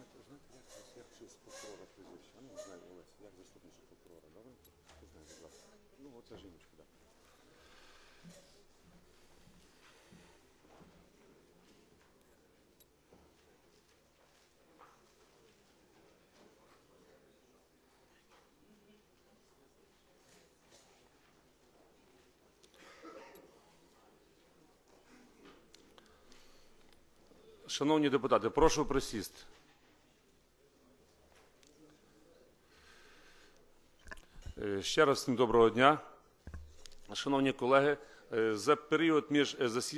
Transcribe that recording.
Як щось прокурора прізвище? Ну, знаю, Олесь, як заступниця прокурора, добре? Не знаю, будь ласка. Ну, оце жіночка, так. Шановні депутати, прошу присісти. Ще раз всім доброго дня. Шановні колеги, за період між засіданням